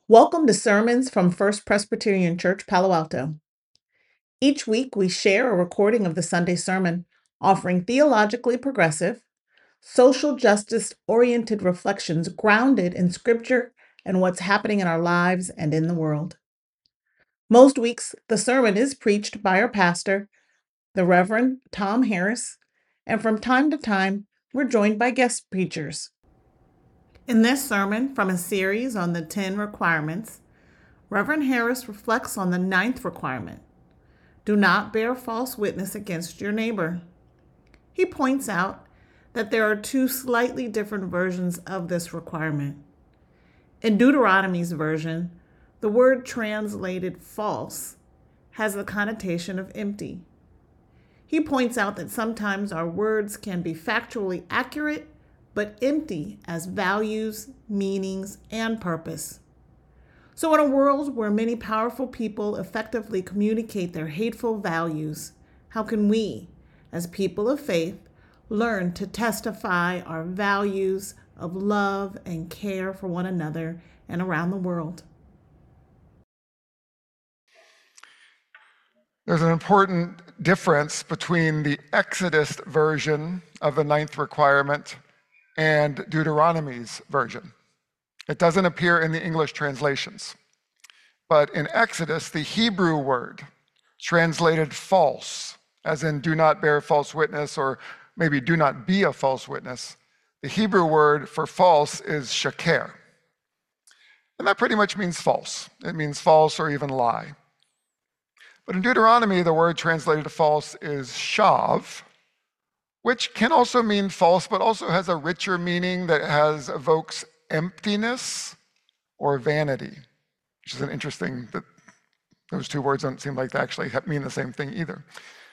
Welcome to Sermons from First Presbyterian Church, Palo Alto. Each week, we share a recording of the Sunday sermon, offering theologically progressive, social justice oriented reflections grounded in Scripture and what's happening in our lives and in the world. Most weeks, the sermon is preached by our pastor, the Reverend Tom Harris, and from time to time, we're joined by guest preachers. In this sermon from a series on the 10 requirements, Reverend Harris reflects on the 9th requirement: do not bear false witness against your neighbor. He points out that there are two slightly different versions of this requirement. In Deuteronomy's version, the word translated false has the connotation of empty. He points out that sometimes our words can be factually accurate, but empty as values, meanings, and purpose. So, in a world where many powerful people effectively communicate their hateful values, how can we, as people of faith, learn to testify our values of love and care for one another and around the world? There's an important difference between the Exodus version of the 9th requirement and Deuteronomy's version. It doesn't appear in the English translations. But in Exodus, the Hebrew word translated false, as in do not bear false witness, or maybe do not be a false witness, the Hebrew word for false is shaker. And that pretty much means false. It means false or even lie. But in Deuteronomy, the word translated false is shav, which can also mean false, but also has a richer meaning that evokes emptiness or vanity, which is an interesting, that those two words don't seem like they actually mean the same thing either.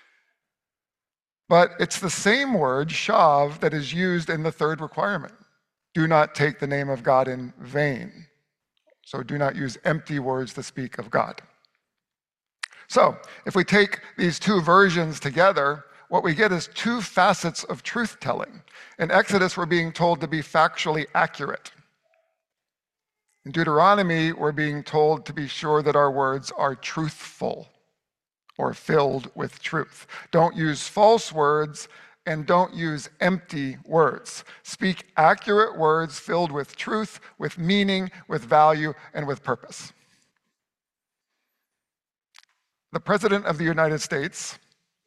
But it's the same word, shav, that is used in the 3rd requirement. Do not take the name of God in vain. So do not use empty words to speak of God. So if we take these two versions together, what we get is two facets of truth-telling. In Exodus, we're being told to be factually accurate. In Deuteronomy, we're being told to be sure that our words are truthful or filled with truth. Don't use false words and don't use empty words. Speak accurate words filled with truth, with meaning, with value, and with purpose. The President of the United States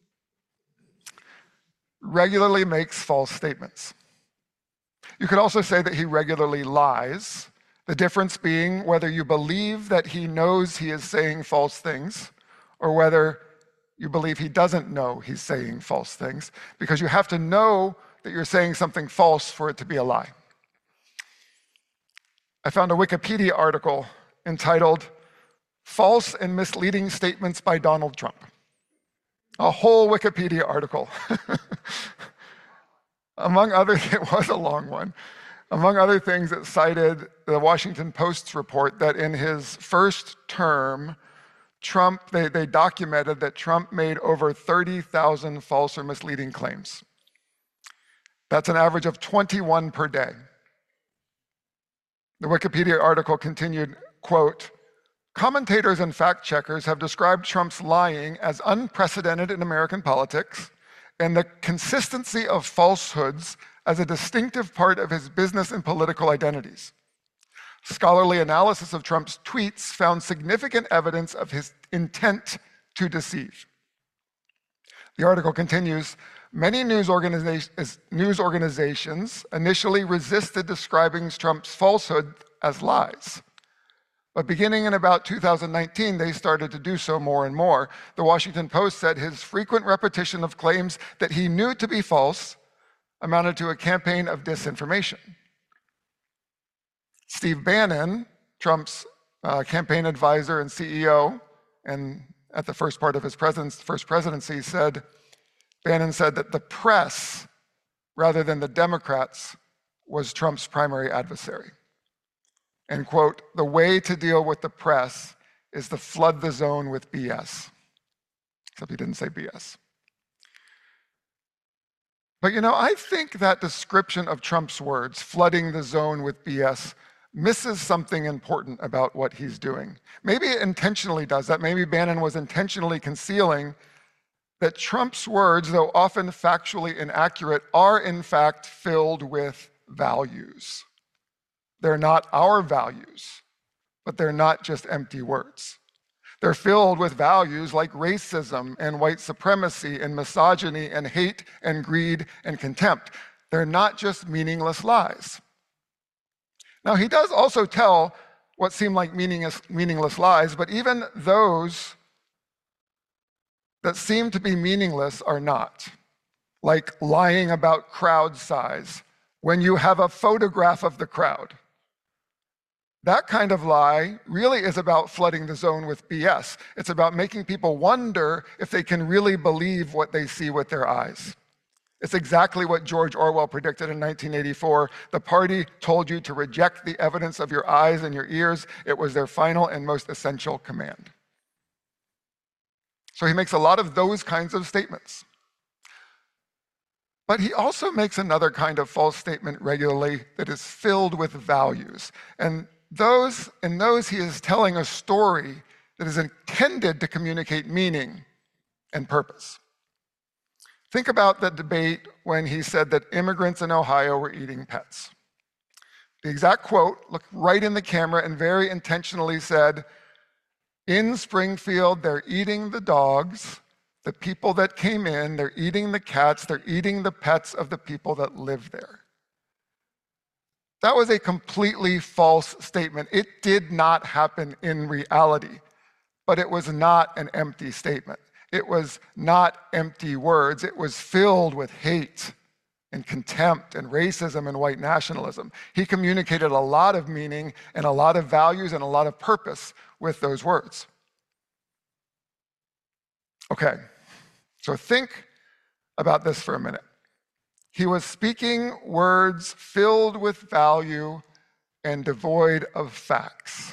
regularly makes false statements. You could also say that he regularly lies, the difference being whether you believe that he knows he is saying false things or whether you believe he doesn't know he's saying false things, because you have to know that you're saying something false for it to be a lie. I found a Wikipedia article entitled False and Misleading Statements by Donald Trump. A whole Wikipedia article. It was a long one. Among other things, it cited the Washington Post's report that in his first term, they documented that Trump made over 30,000 false or misleading claims. That's an average of 21 per day. The Wikipedia article continued, quote, commentators and fact checkers have described Trump's lying as unprecedented in American politics and the consistency of falsehoods as a distinctive part of his business and political identities. Scholarly analysis of Trump's tweets found significant evidence of his intent to deceive. The article continues, many news organizations initially resisted describing Trump's falsehood as lies. But beginning in about 2019, they started to do so more and more. The Washington Post said his frequent repetition of claims that he knew to be false amounted to a campaign of disinformation. Steve Bannon, Trump's campaign advisor and CEO, and at the first part of his first presidency, Bannon said that the press, rather than the Democrats, was Trump's primary adversary. And quote, the way to deal with the press is to flood the zone with BS. Except he didn't say BS. But I think that description of Trump's words, flooding the zone with BS, misses something important about what he's doing. Maybe it intentionally does that. Maybe Bannon was intentionally concealing that Trump's words, though often factually inaccurate, are in fact filled with values. They're not our values, but they're not just empty words. They're filled with values like racism and white supremacy and misogyny and hate and greed and contempt. They're not just meaningless lies. Now, he does also tell what seem like meaningless lies, but even those that seem to be meaningless are not, like lying about crowd size when you have a photograph of the crowd. That kind of lie really is about flooding the zone with BS. It's about making people wonder if they can really believe what they see with their eyes. It's exactly what George Orwell predicted in 1984. The party told you to reject the evidence of your eyes and your ears. It was their final and most essential command. So he makes a lot of those kinds of statements. But he also makes another kind of false statement regularly that is filled with values. And in those, he is telling a story that is intended to communicate meaning and purpose. Think about the debate when he said that immigrants in Ohio were eating pets. The exact quote, looked right in the camera and very intentionally said, "In Springfield, they're eating the dogs, the people that came in, they're eating the cats, they're eating the pets of the people that live there." That was a completely false statement. It did not happen in reality, but it was not an empty statement. It was not empty words. It was filled with hate and contempt and racism and white nationalism. He communicated a lot of meaning and a lot of values and a lot of purpose with those words. Okay, so think about this for a minute. He was speaking words filled with value and devoid of facts.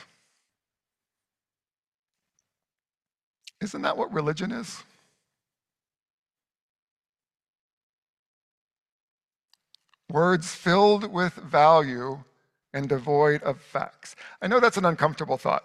Isn't that what religion is? Words filled with value and devoid of facts. I know that's an uncomfortable thought.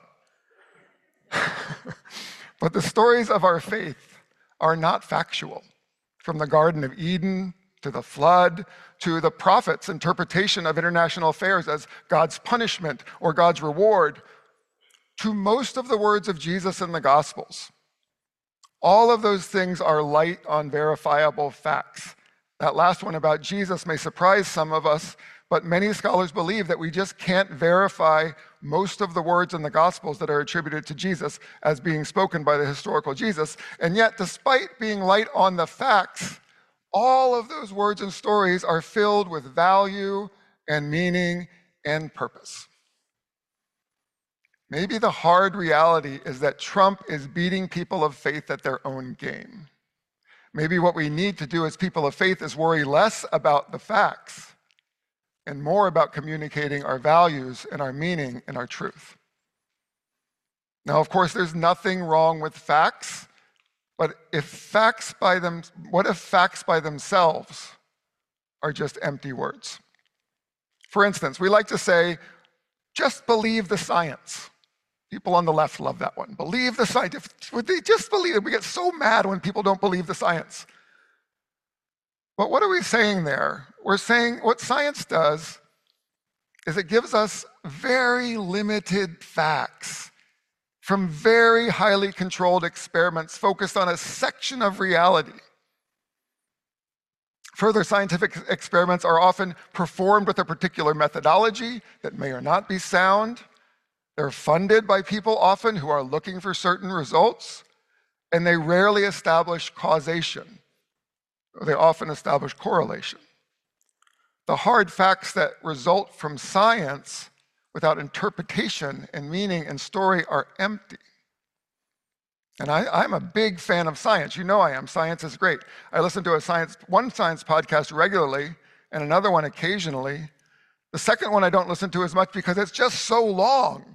But the stories of our faith are not factual. From the Garden of Eden to the flood, to the prophet's interpretation of international affairs as God's punishment or God's reward, to most of the words of Jesus in the Gospels. All of those things are light on verifiable facts. That last one about Jesus may surprise some of us, but many scholars believe that we just can't verify most of the words in the Gospels that are attributed to Jesus as being spoken by the historical Jesus. And yet, despite being light on the facts, all of those words and stories are filled with value and meaning and purpose. Maybe the hard reality is that Trump is beating people of faith at their own game. Maybe what we need to do as people of faith is worry less about the facts and more about communicating our values and our meaning and our truth. Now, of course, there's nothing wrong with facts. But what if facts by themselves are just empty words? For instance, we like to say, just believe the science. People on the left love that one. Believe the science. Would they just believe it? We get so mad when people don't believe the science. But what are we saying there? We're saying what science does is it gives us very limited facts from very highly controlled experiments focused on a section of reality. Further scientific experiments are often performed with a particular methodology that may or not be sound. They're funded by people often who are looking for certain results, and they rarely establish causation. They often establish correlation. The hard facts that result from science without interpretation and meaning and story are empty. And I'm a big fan of science. You know I am. Science is great. I listen to one science podcast regularly and another one occasionally. The second one I don't listen to as much because it's just so long.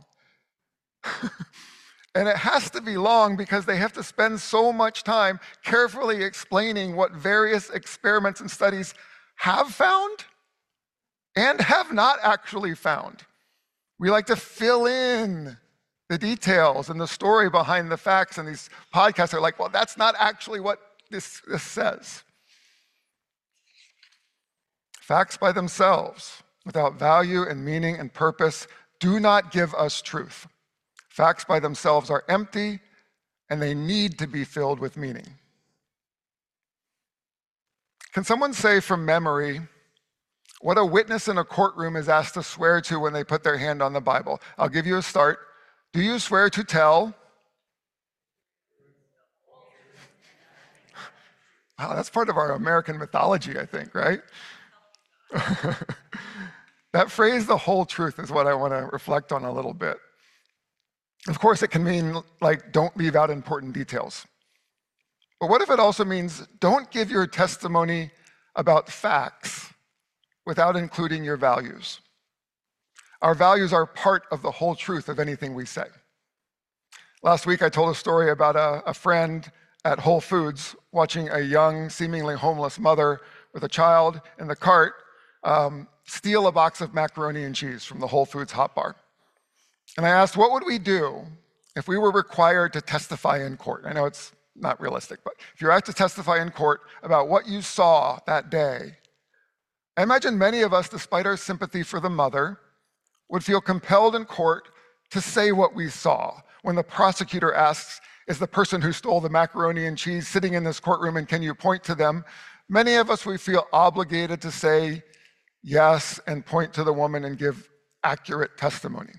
And it has to be long because they have to spend so much time carefully explaining what various experiments and studies have found and have not actually found. We like to fill in the details and the story behind the facts, and these podcasts are like, well, that's not actually what this says. Facts by themselves, without value and meaning and purpose, do not give us truth. Facts by themselves are empty, and they need to be filled with meaning. Can someone say from memory what a witness in a courtroom is asked to swear to when they put their hand on the Bible? I'll give you a start. Do you swear to tell? Wow, that's part of our American mythology, I think, right? That phrase, the whole truth, is what I want to reflect on a little bit. Of course, it can mean, like, don't leave out important details. But what if it also means don't give your testimony about facts without including your values? Our values are part of the whole truth of anything we say. Last week, I told a story about a friend at Whole Foods watching a young, seemingly homeless mother with a child in the cart steal a box of macaroni and cheese from the Whole Foods hot bar. And I asked, what would we do if we were required to testify in court? I know it's not realistic, but if you're asked to testify in court about what you saw that day, I imagine many of us, despite our sympathy for the mother, would feel compelled in court to say what we saw. When the prosecutor asks, is the person who stole the macaroni and cheese sitting in this courtroom, and can you point to them? Many of us, we feel obligated to say yes and point to the woman and give accurate testimony.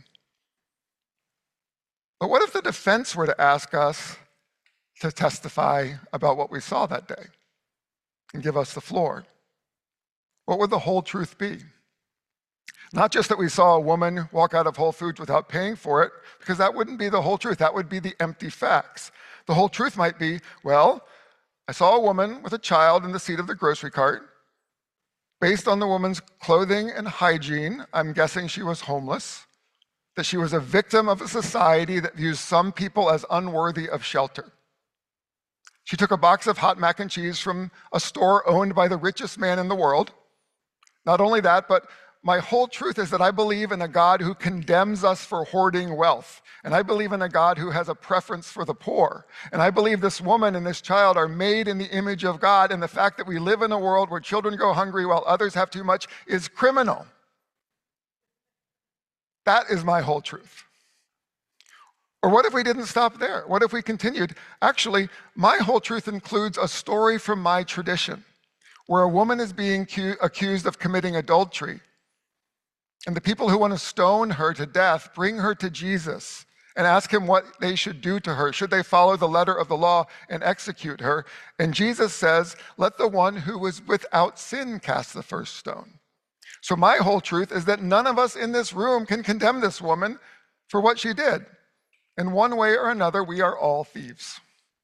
But what if the defense were to ask us to testify about what we saw that day and give us the floor? What would the whole truth be? Not just that we saw a woman walk out of Whole Foods without paying for it, because that wouldn't be the whole truth. That would be the empty facts. The whole truth might be, well, I saw a woman with a child in the seat of the grocery cart. Based on the woman's clothing and hygiene, I'm guessing she was homeless, that she was a victim of a society that views some people as unworthy of shelter. She took a box of hot mac and cheese from a store owned by the richest man in the world. Not only that, but my whole truth is that I believe in a God who condemns us for hoarding wealth. And I believe in a God who has a preference for the poor. And I believe this woman and this child are made in the image of God. And the fact that we live in a world where children go hungry while others have too much is criminal. That is my whole truth. Or what if we didn't stop there? What if we continued? Actually, my whole truth includes a story from my tradition where a woman is being accused of committing adultery. And the people who want to stone her to death bring her to Jesus and ask him what they should do to her. Should they follow the letter of the law and execute her? And Jesus says, let the one who is without sin cast the first stone. So my whole truth is that none of us in this room can condemn this woman for what she did. In one way or another, we are all thieves.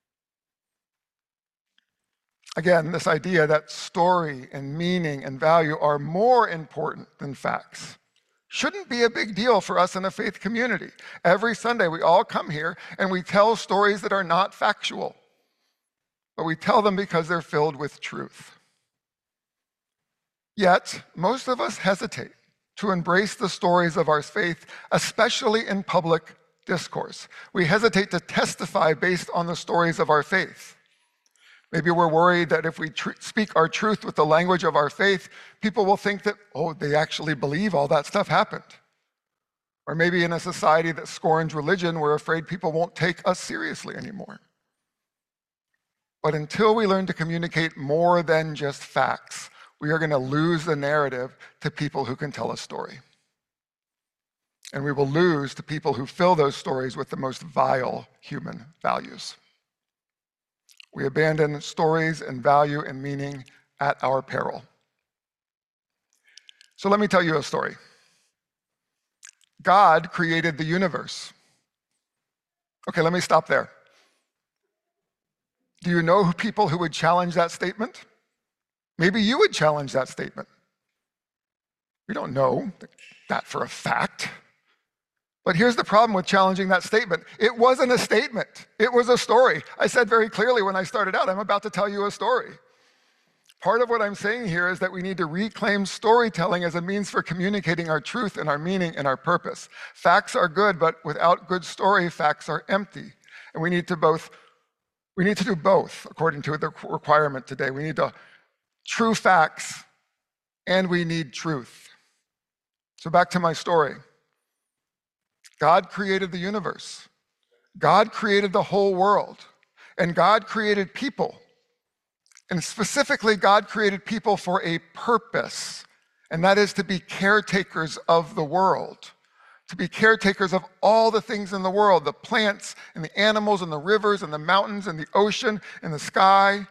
Again, this idea that story and meaning and value are more important than facts shouldn't be a big deal for us in a faith community. Every Sunday, we all come here and we tell stories that are not factual, but we tell them because they're filled with truth. Yet, most of us hesitate to embrace the stories of our faith, especially in public discourse. We hesitate to testify based on the stories of our faith. Maybe we're worried that if we speak our truth with the language of our faith, people will think that, oh, they actually believe all that stuff happened. Or maybe in a society that scorns religion, we're afraid people won't take us seriously anymore. But until we learn to communicate more than just facts, we are going to lose the narrative to people who can tell a story. And we will lose to people who fill those stories with the most vile human values. We abandon stories and value and meaning at our peril. So let me tell you a story. God created the universe. Okay, let me stop there. Do you know people who would challenge that statement? Maybe you would challenge that statement. We don't know that for a fact. But here's the problem with challenging that statement. It wasn't a statement. It was a story. I said very clearly when I started out, I'm about to tell you a story. Part of what I'm saying here is that we need to reclaim storytelling as a means for communicating our truth and our meaning and our purpose. Facts are good, but without good story, facts are empty. And we need to do both, according to the requirement today. We need true facts, and we need truth. So back to my story. God created the universe. God created the whole world. And God created people. And specifically, God created people for a purpose, and that is to be caretakers of the world, to be caretakers of all the things in the world, the plants and the animals and the rivers and the mountains and the ocean and the sky,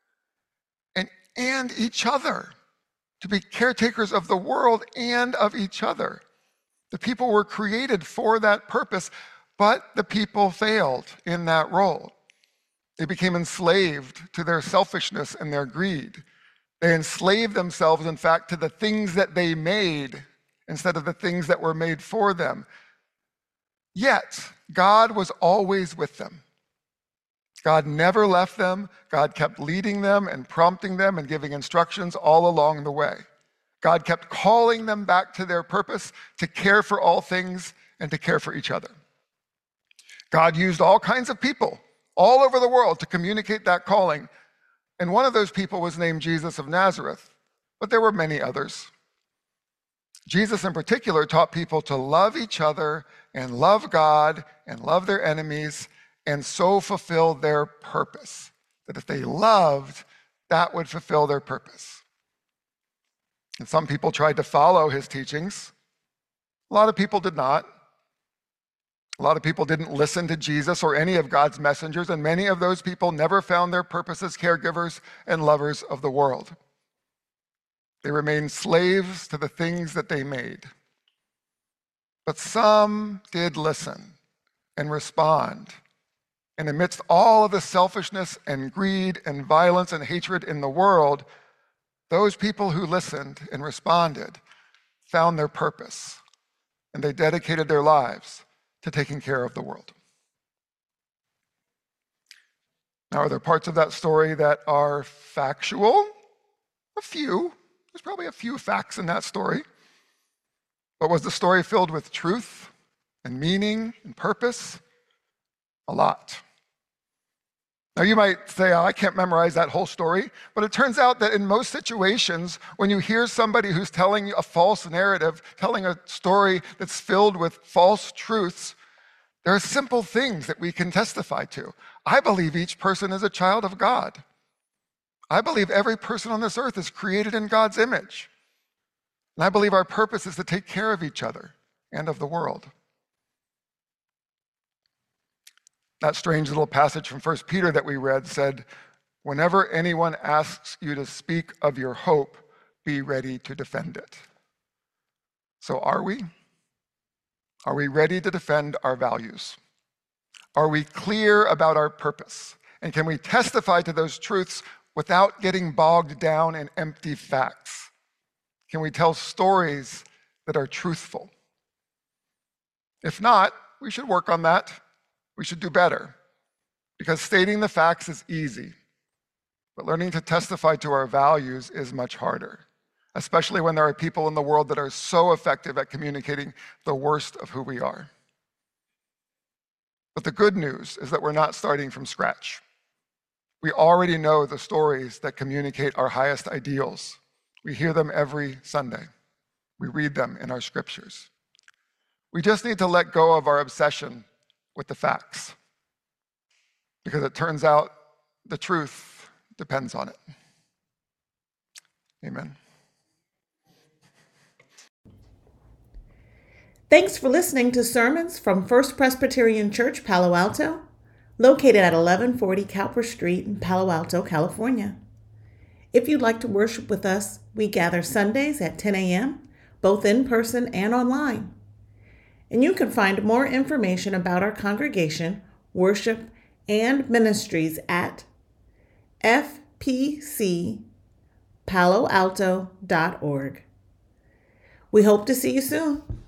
and each other, to be caretakers of the world and of each other. The people were created for that purpose, but the people failed in that role. They became enslaved to their selfishness and their greed. They enslaved themselves, in fact, to the things that they made instead of the things that were made for them. Yet, God was always with them. God never left them. God kept leading them and prompting them and giving instructions all along the way. God kept calling them back to their purpose, to care for all things and to care for each other. God used all kinds of people all over the world to communicate that calling. And one of those people was named Jesus of Nazareth, but there were many others. Jesus in particular taught people to love each other and love God and love their enemies and so fulfill their purpose. That if they loved, that would fulfill their purpose. And some people tried to follow his teachings. A lot of people did not. A lot of people didn't listen to Jesus or any of God's messengers, and many of those people never found their purpose as caregivers and lovers of the world. They remained slaves to the things that they made. But some did listen and respond. And amidst all of the selfishness and greed and violence and hatred in the world, those people who listened and responded found their purpose, and they dedicated their lives to taking care of the world. Now, are there parts of that story that are factual? A few. There's probably a few facts in that story. But was the story filled with truth and meaning and purpose? A lot. Now, you might say, oh, I can't memorize that whole story, but it turns out that in most situations, when you hear somebody who's telling a false narrative, telling a story that's filled with false truths, there are simple things that we can testify to. I believe each person is a child of God. I believe every person on this earth is created in God's image. And I believe our purpose is to take care of each other and of the world. That strange little passage from 1 Peter that we read said, whenever anyone asks you to speak of your hope, be ready to defend it. So are we? Are we ready to defend our values? Are we clear about our purpose? And can we testify to those truths without getting bogged down in empty facts? Can we tell stories that are truthful? If not, we should work on that. We should do better, because stating the facts is easy, but learning to testify to our values is much harder, especially when there are people in the world that are so effective at communicating the worst of who we are. But the good news is that we're not starting from scratch. We already know the stories that communicate our highest ideals. We hear them every Sunday. We read them in our scriptures. We just need to let go of our obsession with the facts, because it turns out the truth depends on it. Amen. Thanks for listening to sermons from First Presbyterian Church, Palo Alto, located at 1140 Cowper Street in Palo Alto, California. If you'd like to worship with us, we gather Sundays at 10 a.m., both in person and online. And you can find more information about our congregation, worship, and ministries at fpcpaloalto.org. We hope to see you soon.